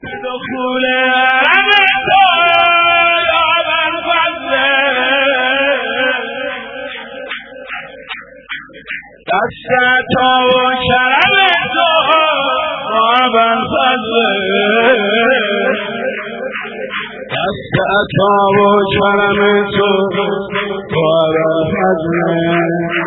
دخول حرم تو یا ابوالفضل دست عطا و کرم تو یا ابوالفضل دست عطا و کرم تو یا ابوالفضل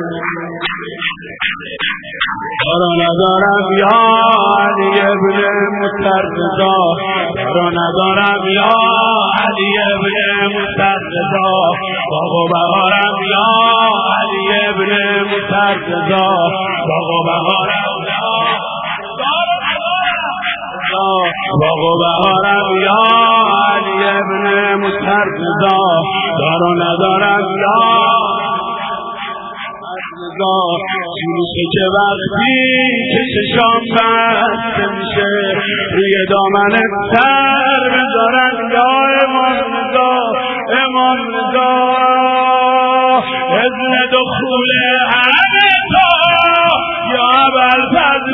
کارو ندارم یا علی ابن مسترضا کارو ندارم یا علی ابن مسترضا باغ و بهارم یا علی ابن مسترضا باغ و بهارم یا باغ و بهارم یا علی ابن مسترضا کارو ندارم یا چیزی که وقتی که چشام بسته میشه روی دامن سر بذارن یا امام رضا اذن دخول حرم تو یا ابوالفضل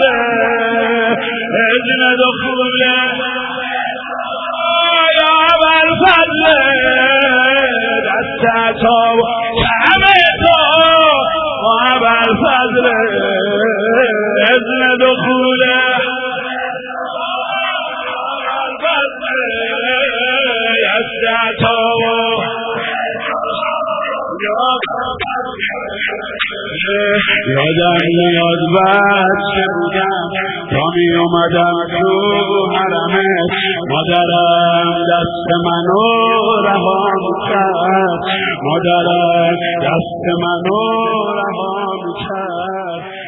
اذن دخول یا ابوالفضل دست عطا و کرم تو ابوالفضل اذن دخول دست عطا و یادم میاد بچه بودم تا می اومدم تو حرمت مادرم دست منو رها میکرد مادرم دست منو رها میکرد